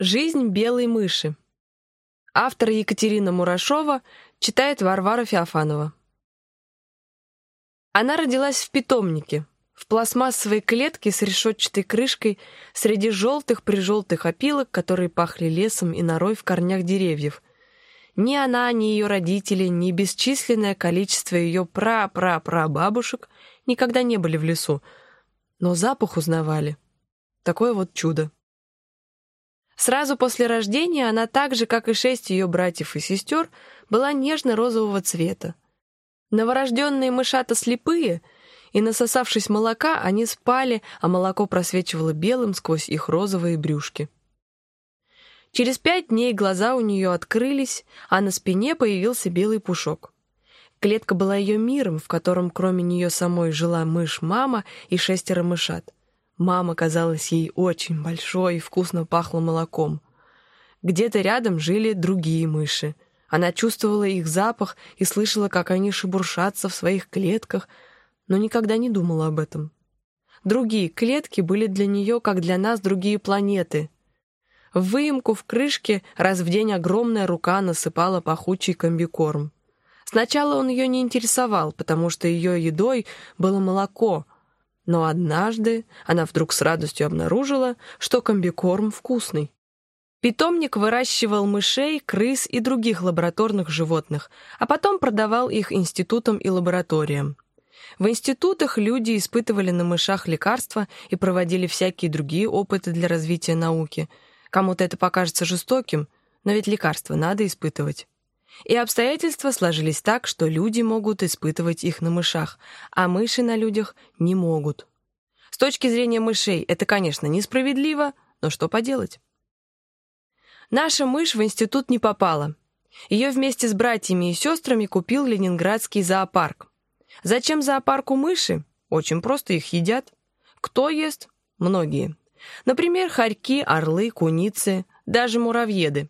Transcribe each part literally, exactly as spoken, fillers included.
Жизнь белой мыши. Автор Екатерина Мурашова, читает Варвара Феофанова. Она родилась в питомнике, в пластмассовой клетке с решетчатой крышкой среди желтых-прижелтых опилок, которые пахли лесом и норой в корнях деревьев. Ни она, ни ее родители, ни бесчисленное количество ее пра-пра-пра-бабушек никогда не были в лесу, но запах узнавали. Такое вот чудо. Сразу после рождения она так же, как и шесть ее братьев и сестер, была нежно-розового цвета. Новорожденные мышата слепые, и, насосавшись молока, они спали, а молоко просвечивало белым сквозь их розовые брюшки. Через пять дней глаза у нее открылись, а на спине появился белый пушок. Клетка была ее миром, в котором кроме нее самой жила мышь-мама и шестеро мышат. Мама казалась ей очень большой и вкусно пахла молоком. Где-то рядом жили другие мыши. Она чувствовала их запах и слышала, как они шебуршатся в своих клетках, но никогда не думала об этом. Другие клетки были для нее, как для нас, другие планеты. В выемку в крышке раз в день огромная рука насыпала пахучий комбикорм. Сначала он ее не интересовал, потому что ее едой было молоко, но однажды она вдруг с радостью обнаружила, что комбикорм вкусный. Питомник выращивал мышей, крыс и других лабораторных животных, а потом продавал их институтам и лабораториям. В институтах люди испытывали на мышах лекарства и проводили всякие другие опыты для развития науки. Кому-то это покажется жестоким, но ведь лекарства надо испытывать. И обстоятельства сложились так, что люди могут испытывать их на мышах, а мыши на людях не могут. С точки зрения мышей это, конечно, несправедливо, но что поделать? Наша мышь в институт не попала. Ее вместе с братьями и сестрами купил ленинградский зоопарк. Зачем зоопарку мыши? Очень просто, их едят. Кто ест? Многие. Например, хорьки, орлы, куницы, даже муравьеды.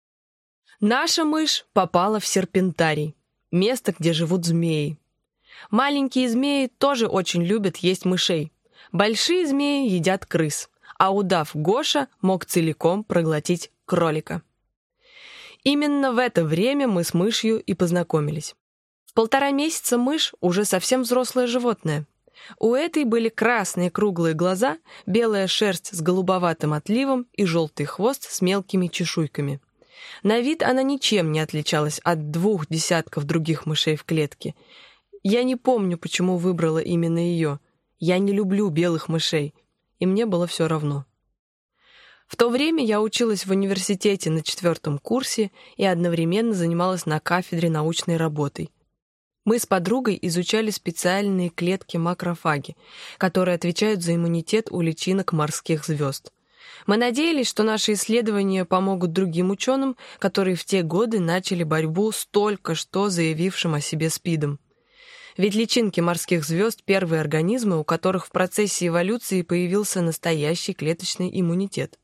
Наша мышь попала в серпентарий, место, где живут змеи. Маленькие змеи тоже очень любят есть мышей. Большие змеи едят крыс, а удав Гоша мог целиком проглотить кролика. Именно в это время мы с мышью и познакомились. В полтора месяца мышь уже совсем взрослое животное. У этой были красные круглые глаза, белая шерсть с голубоватым отливом и желтый хвост с мелкими чешуйками. На вид она ничем не отличалась от двух десятков других мышей в клетке. Я не помню, почему выбрала именно ее. Я не люблю белых мышей, и мне было все равно. В то время я училась в университете на четвертом курсе и одновременно занималась на кафедре научной работой. Мы с подругой изучали специальные клетки-макрофаги, которые отвечают за иммунитет у личинок морских звезд. Мы надеялись, что наши исследования помогут другим ученым, которые в те годы начали борьбу с только что заявившим о себе СПИДом. Ведь личинки морских звезд — первые организмы, у которых в процессе эволюции появился настоящий клеточный иммунитет.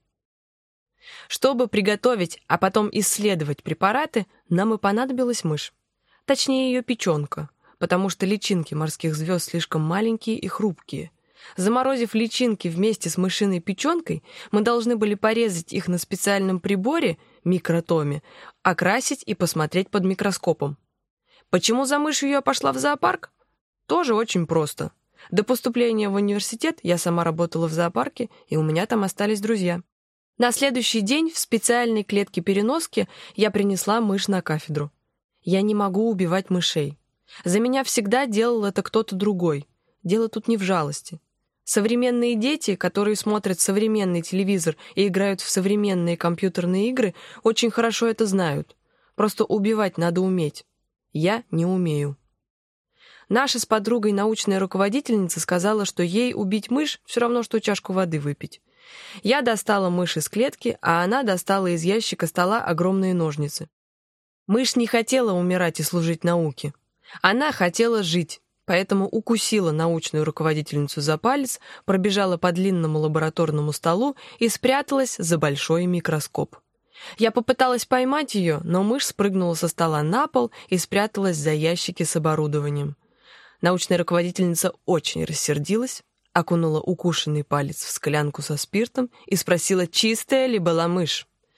Чтобы приготовить, а потом исследовать препараты, нам и понадобилась мышь. Точнее, ее печенка, потому что личинки морских звезд слишком маленькие и хрупкие. Заморозив личинки вместе с мышиной печенкой, мы должны были порезать их на специальном приборе, микротоме, окрасить и посмотреть под микроскопом. Почему за мышью я пошла в зоопарк? Тоже очень просто. До поступления в университет я сама работала в зоопарке, и у меня там остались друзья. На следующий день в специальной клетке-переноске я принесла мышь на кафедру. Я не могу убивать мышей. За меня всегда делал это кто-то другой. Дело тут не в жалости. Современные дети, которые смотрят современный телевизор и играют в современные компьютерные игры, очень хорошо это знают. Просто убивать надо уметь. Я не умею. Наша с подругой научная руководительница сказала, что ей убить мышь все равно, что чашку воды выпить. Я достала мышь из клетки, а она достала из ящика стола огромные ножницы. Мышь не хотела умирать и служить науке. Она хотела жить, поэтому укусила научную руководительницу за палец, пробежала по длинному лабораторному столу и спряталась за большой микроскоп. Я попыталась поймать ее, но мышь спрыгнула со стола на пол и спряталась за ящики с оборудованием. Научная руководительница очень рассердилась, окунула укушенный палец в склянку со спиртом и спросила, чистая ли была мышь.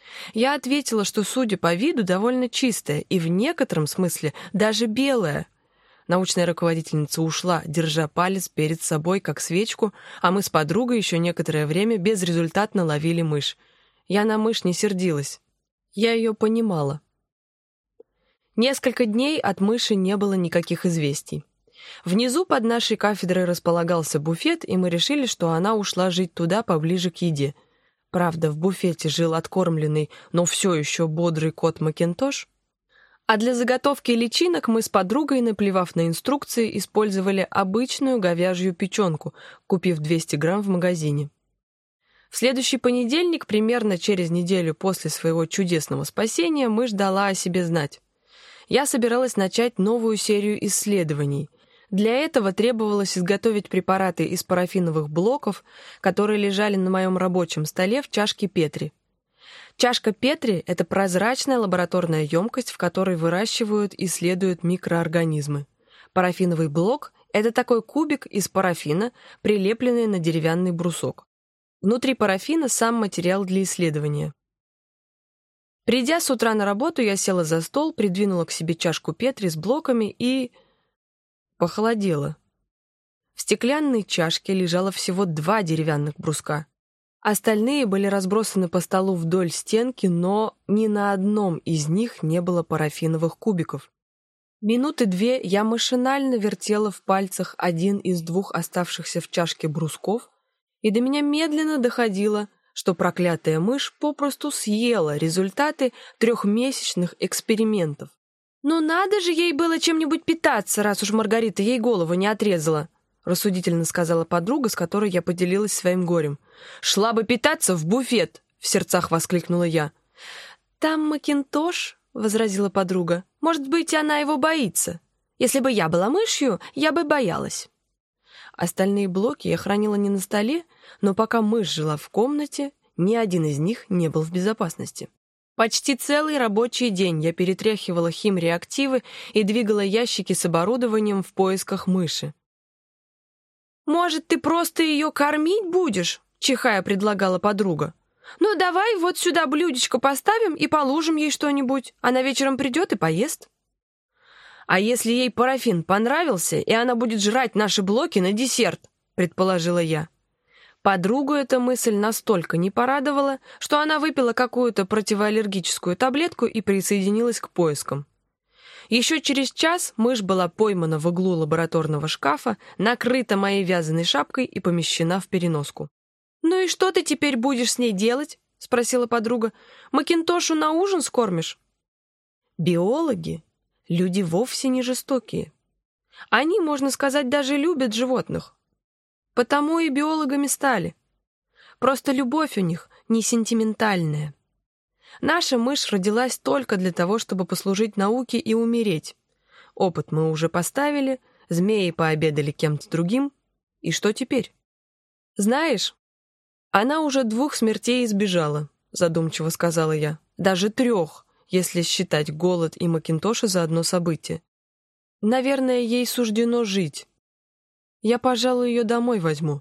Я ответила, что, судя по виду, довольно чистая и в некотором смысле даже белая. Научная руководительница ушла, держа палец перед собой, как свечку, а мы с подругой еще некоторое время безрезультатно ловили мышь. Я на мышь не сердилась. Я ее понимала. Несколько дней от мыши не было никаких известий. Внизу под нашей кафедрой располагался буфет, и мы решили, что она ушла жить туда поближе к еде. Правда, в буфете жил откормленный, но все еще бодрый кот Макинтош. А для заготовки личинок мы с подругой, наплевав на инструкции, использовали обычную говяжью печенку, купив двести грамм в магазине. В следующий понедельник, примерно через неделю после своего чудесного спасения, мышь дала о себе знать. Я собиралась начать новую серию исследований. Для этого требовалось изготовить препараты из парафиновых блоков, которые лежали на моем рабочем столе в чашке Петри. Чашка Петри — это прозрачная лабораторная емкость, в которой выращивают и исследуют микроорганизмы. Парафиновый блок — это такой кубик из парафина, прилепленный на деревянный брусок. Внутри парафина сам материал для исследования. Придя с утра на работу, я села за стол, придвинула к себе чашку Петри с блоками и... похолодела. В стеклянной чашке лежало всего два деревянных бруска. Остальные были разбросаны по столу вдоль стенки, но ни на одном из них не было парафиновых кубиков. Минуты две я машинально вертела в пальцах один из двух оставшихся в чашке брусков, и до меня медленно доходило, что проклятая мышь попросту съела результаты трехмесячных экспериментов. «Ну надо же ей было чем-нибудь питаться, раз уж Маргарита ей голову не отрезала», рассудительно сказала подруга, с которой я поделилась своим горем. «Шла бы питаться в буфет!» — в сердцах воскликнула я. «Там Макинтош», — возразила подруга. «Может быть, она его боится. Если бы я была мышью, я бы боялась». Остальные блоки я хранила не на столе, но пока мышь жила в комнате, ни один из них не был в безопасности. Почти целый рабочий день я перетряхивала химреактивы и двигала ящики с оборудованием в поисках мыши. «Может, ты просто ее кормить будешь?» — чихая предлагала подруга. «Ну, давай вот сюда блюдечко поставим и положим ей что-нибудь. Она вечером придет и поест». «А если ей парафин понравился, и она будет жрать наши блоки на десерт?» — предположила я. Подругу эта мысль настолько не порадовала, что она выпила какую-то противоаллергическую таблетку и присоединилась к поискам. Еще через час мышь была поймана в углу лабораторного шкафа, накрыта моей вязаной шапкой и помещена в переноску. «Ну и что ты теперь будешь с ней делать?» — спросила подруга. «Макинтошу на ужин скормишь?» Биологи — люди вовсе не жестокие. Они, можно сказать, даже любят животных. Потому и биологами стали. Просто любовь у них не сентиментальная. Наша мышь родилась только для того, чтобы послужить науке и умереть. Опыт мы уже поставили, змеи пообедали кем-то другим. И что теперь? Знаешь, она уже двух смертей избежала, задумчиво сказала я. Даже трех, если считать голод и Макинтоша за одно событие. Наверное, ей суждено жить. Я, пожалуй, ее домой возьму.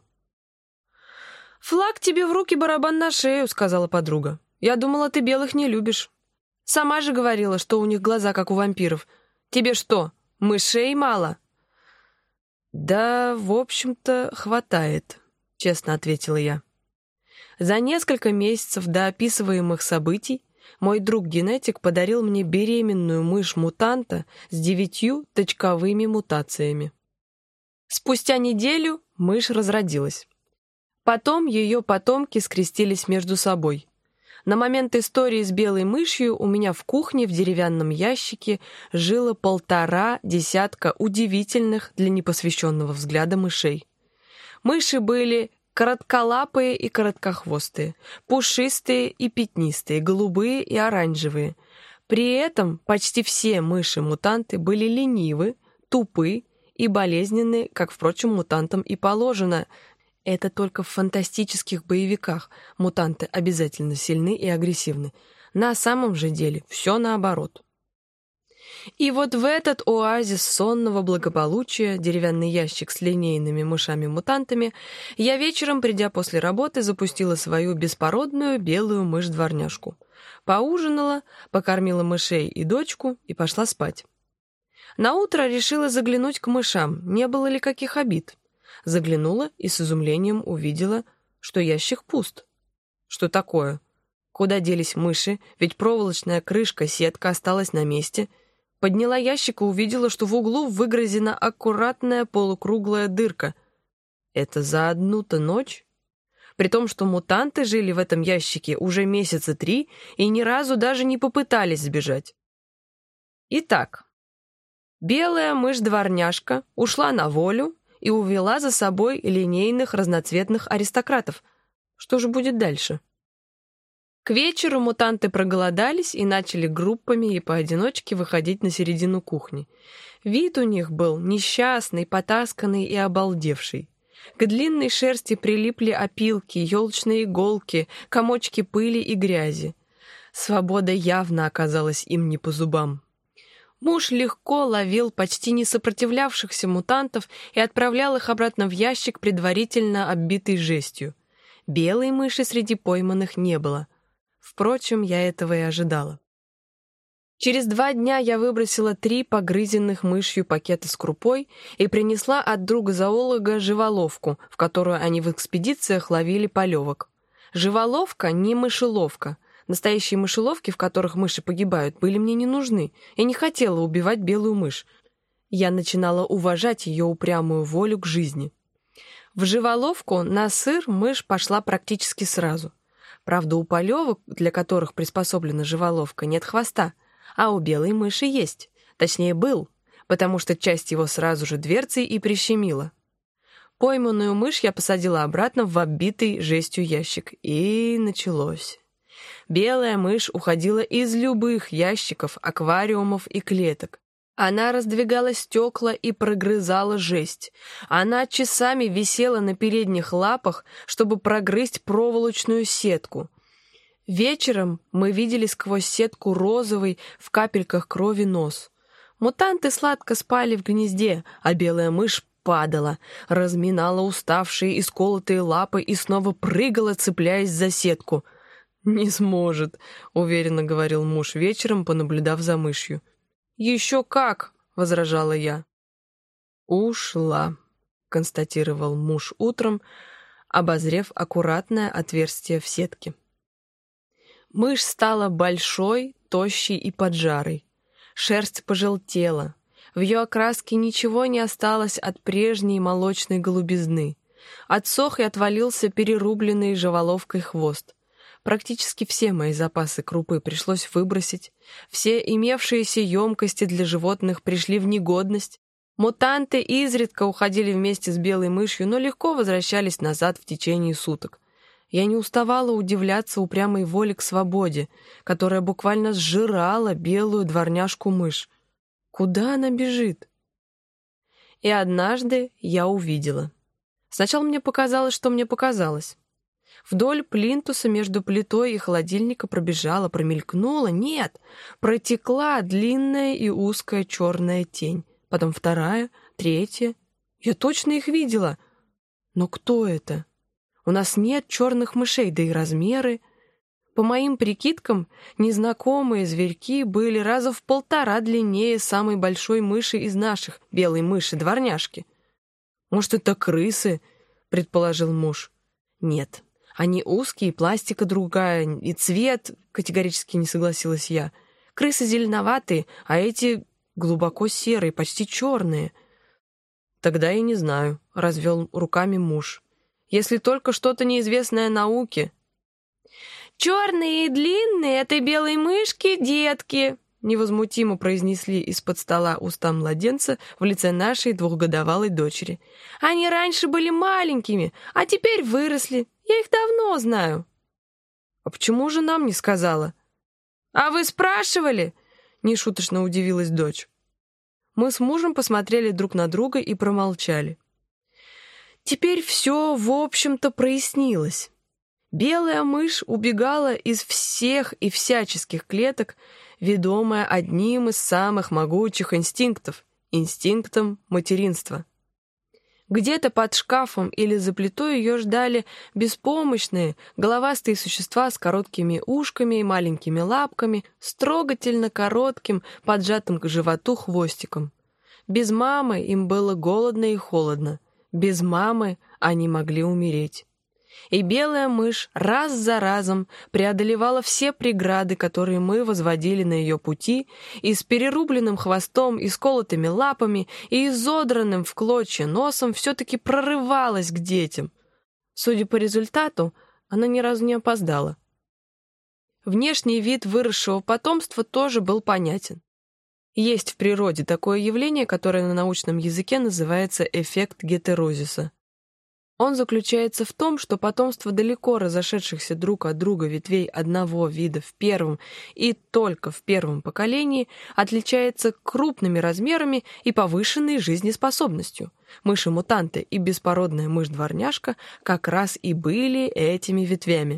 «Флаг тебе в руки, барабан на шею», — сказала подруга. «Я думала, ты белых не любишь. Сама же говорила, что у них глаза, как у вампиров. Тебе что, мышей мало?» «Да, в общем-то, хватает», — честно ответила я. За несколько месяцев до описываемых событий мой друг-генетик подарил мне беременную мышь-мутанта с девятью точковыми мутациями. Спустя неделю мышь разродилась. Потом ее потомки скрестились между собой. На момент истории с белой мышью у меня в кухне в деревянном ящике жило полтора десятка удивительных для непосвященного взгляда мышей. Мыши были коротколапые и короткохвостые, пушистые и пятнистые, голубые и оранжевые. При этом почти все мыши-мутанты были ленивы, тупы и болезненные, как, впрочем, мутантам и положено. Это только в фантастических боевиках мутанты обязательно сильны и агрессивны. На самом же деле все наоборот. И вот в этот оазис сонного благополучия, деревянный ящик с линейными мышами-мутантами, я вечером, придя после работы, запустила свою беспородную белую мышь-дворняжку. Поужинала, покормила мышей и дочку и пошла спать. Наутро решила заглянуть к мышам, не было ли каких обид. Заглянула и с изумлением увидела, что ящик пуст. Что такое? Куда делись мыши, ведь проволочная крышка-сетка осталась на месте. Подняла ящик и увидела, что в углу выгрызена аккуратная полукруглая дырка. Это за одну-то ночь? При том, что мутанты жили в этом ящике уже месяца три и ни разу даже не попытались сбежать. Итак, белая мышь-дворняжка ушла на волю и увела за собой линейных разноцветных аристократов. Что же будет дальше? К вечеру мутанты проголодались и начали группами и поодиночке выходить на середину кухни. Вид у них был несчастный, потасканный и обалдевший. К длинной шерсти прилипли опилки, елочные иголки, комочки пыли и грязи. Свобода явно оказалась им не по зубам. Муж легко ловил почти не сопротивлявшихся мутантов и отправлял их обратно в ящик, предварительно оббитый жестью. Белой мыши среди пойманных не было. Впрочем, я этого и ожидала. Через два дня я выбросила три погрызенных мышью пакета с крупой и принесла от друга-зоолога живоловку, в которую они в экспедициях ловили полевок. Живоловка не мышеловка. Настоящие мышеловки, в которых мыши погибают, были мне не нужны. Я не хотела убивать белую мышь. Я начинала уважать ее упрямую волю к жизни. В живоловку на сыр мышь пошла практически сразу. Правда, у полевок, для которых приспособлена живоловка, нет хвоста, а у белой мыши есть. Точнее, был, потому что часть его сразу же дверцей и прищемила. Пойманную мышь я посадила обратно в оббитый жестью ящик. И началось. Белая мышь уходила из любых ящиков, аквариумов и клеток. Она раздвигала стекла и прогрызала жесть. Она часами висела на передних лапах, чтобы прогрызть проволочную сетку. Вечером мы видели сквозь сетку розовый в капельках крови нос. Мутанты сладко спали в гнезде, а белая мышь падала, разминала уставшие и сколотые лапы и снова прыгала, цепляясь за сетку. «Не сможет», — уверенно говорил муж вечером, понаблюдав за мышью. «Еще как!» — возражала я. «Ушла», — констатировал муж утром, обозрев аккуратное отверстие в сетке. Мышь стала большой, тощей и поджарой. Шерсть пожелтела. В ее окраске ничего не осталось от прежней молочной голубизны. Отсох и отвалился перерубленный живоловкой хвост. Практически все мои запасы крупы пришлось выбросить, все имевшиеся емкости для животных пришли в негодность. Мутанты изредка уходили вместе с белой мышью, но легко возвращались назад в течение суток. Я не уставала удивляться упрямой воле к свободе, которая буквально сжирала белую дворняжку-мышь. Куда она бежит? И однажды я увидела. Сначала мне показалось, что мне показалось. Вдоль плинтуса между плитой и холодильника пробежала, промелькнула, нет, протекла длинная и узкая черная тень. Потом вторая, третья. Я точно их видела. Но кто это? У нас нет черных мышей, да и размеры. По моим прикидкам, незнакомые зверьки были раза в полтора длиннее самой большой мыши из наших, белой мыши-дворняжки. «Может, это крысы?» — предположил муж. «Нет. Они узкие, пластика другая, и цвет, категорически не согласилась я. Крысы зеленоватые, а эти глубоко серые, почти черные. Тогда я не знаю, развел руками муж. Если только что-то неизвестное науке. Черные и длинные этой белой мышки детки, невозмутимо произнесли из-под стола уста младенца в лице нашей двухгодовалой дочери. Они раньше были маленькими, а теперь выросли. Я их давно знаю. А почему же нам не сказала? А вы спрашивали? Нешуточно удивилась дочь. Мы с мужем посмотрели друг на друга и промолчали. Теперь все, в общем-то, прояснилось. Белая мышь убегала из всех и всяческих клеток, ведомая одним из самых могучих инстинктов — инстинктом материнства. Где-то под шкафом или за плитой ее ждали беспомощные, головастые существа с короткими ушками и маленькими лапками, с трогательно коротким, поджатым к животу хвостиком. Без мамы им было голодно и холодно. Без мамы они могли умереть. И белая мышь раз за разом преодолевала все преграды, которые мы возводили на ее пути, и с перерубленным хвостом, и сколотыми лапами, и изодранным в клочья носом все-таки прорывалась к детям. Судя по результату, она ни разу не опоздала. Внешний вид выросшего потомства тоже был понятен. Есть в природе такое явление, которое на научном языке называется эффект гетерозиса. Он заключается в том, что потомство далеко разошедшихся друг от друга ветвей одного вида в первом и только в первом поколении отличается крупными размерами и повышенной жизнеспособностью. Мыши-мутанты и беспородная мышь-дворняжка как раз и были этими ветвями.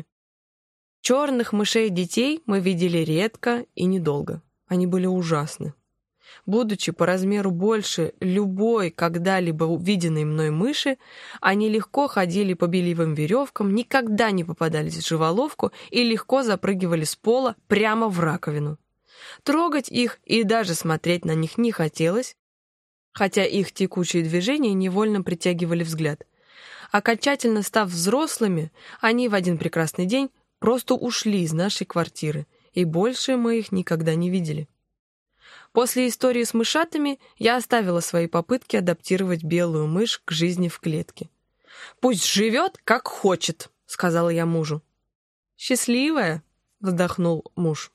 Черных мышей-детей мы видели редко и недолго. Они были ужасны. Будучи по размеру больше любой когда-либо увиденной мной мыши, они легко ходили по белевым веревкам, никогда не попадались в живоловку и легко запрыгивали с пола прямо в раковину. Трогать их и даже смотреть на них не хотелось, хотя их текучие движения невольно притягивали взгляд. Окончательно став взрослыми, они в один прекрасный день просто ушли из нашей квартиры, и больше мы их никогда не видели. После истории с мышатами я оставила свои попытки адаптировать белую мышь к жизни в клетке. «Пусть живет, как хочет», — сказала я мужу. «Счастливая», — вздохнул муж.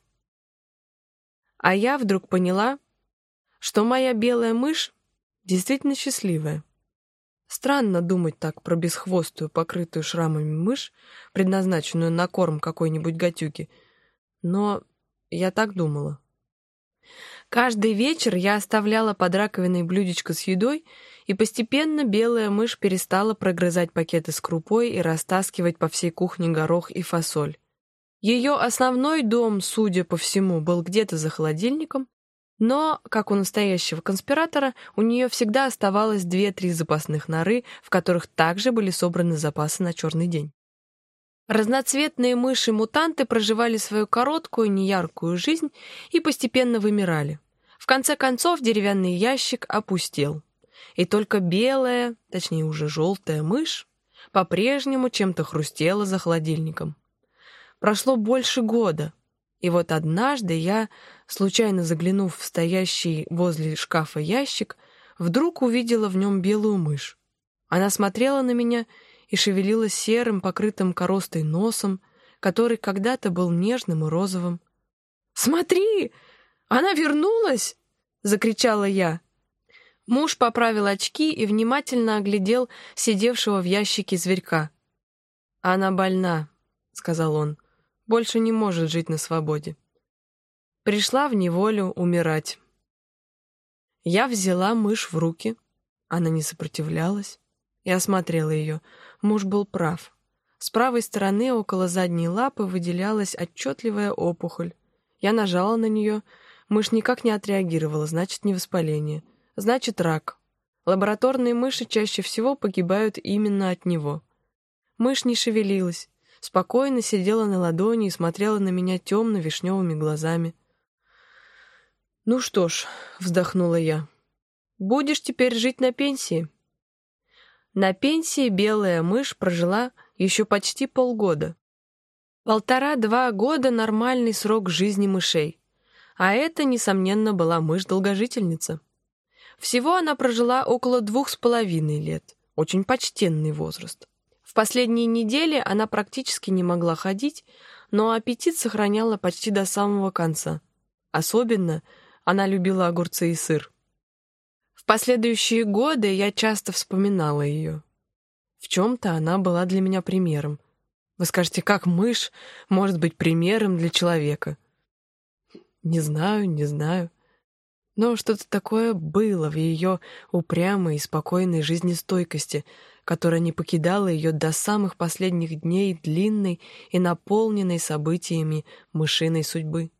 А я вдруг поняла, что моя белая мышь действительно счастливая. Странно думать так про бесхвостую, покрытую шрамами мышь, предназначенную на корм какой-нибудь гадюки, но я так думала. Каждый вечер я оставляла под раковиной блюдечко с едой, и постепенно белая мышь перестала прогрызать пакеты с крупой и растаскивать по всей кухне горох и фасоль. Ее основной дом, судя по всему, был где-то за холодильником, но, как у настоящего конспиратора, у нее всегда оставалось две-три запасных норы, в которых также были собраны запасы на черный день. Разноцветные мыши-мутанты проживали свою короткую, неяркую жизнь и постепенно вымирали. В конце концов, деревянный ящик опустел. И только белая, точнее уже желтая мышь по-прежнему чем-то хрустела за холодильником. Прошло больше года, и вот однажды я, случайно заглянув в стоящий возле шкафа ящик, вдруг увидела в нем белую мышь. Она смотрела на меня и шевелила серым, покрытым коростой носом, который когда-то был нежным и розовым. «Смотри! Она вернулась!» — закричала я. Муж поправил очки и внимательно оглядел сидевшего в ящике зверька. «Она больна», — сказал он, — «больше не может жить на свободе. Пришла в неволю умирать». Я взяла мышь в руки. Она не сопротивлялась. Я осмотрела ее. Муж был прав. С правой стороны около задней лапы выделялась отчетливая опухоль. Я нажала на нее. Мышь никак не отреагировала, значит, не воспаление. Значит, рак. Лабораторные мыши чаще всего погибают именно от него. Мышь не шевелилась, спокойно сидела на ладони и смотрела на меня темно-вишневыми глазами. «Ну что ж», — вздохнула я, — «будешь теперь жить на пенсии». На пенсии белая мышь прожила еще почти полгода. Полтора-два года — нормальный срок жизни мышей. А это, несомненно, была мышь-долгожительница. Всего она прожила около двух с половиной лет. Очень почтенный возраст. В последние недели она практически не могла ходить, но аппетит сохраняла почти до самого конца. Особенно она любила огурцы и сыр. В последующие годы я часто вспоминала ее. В чем-то она была для меня примером. Вы скажете, как мышь может быть примером для человека? Не знаю, не знаю. Но что-то такое было в ее упрямой и спокойной жизнестойкости, которая не покидала ее до самых последних дней длинной и наполненной событиями мышиной судьбы.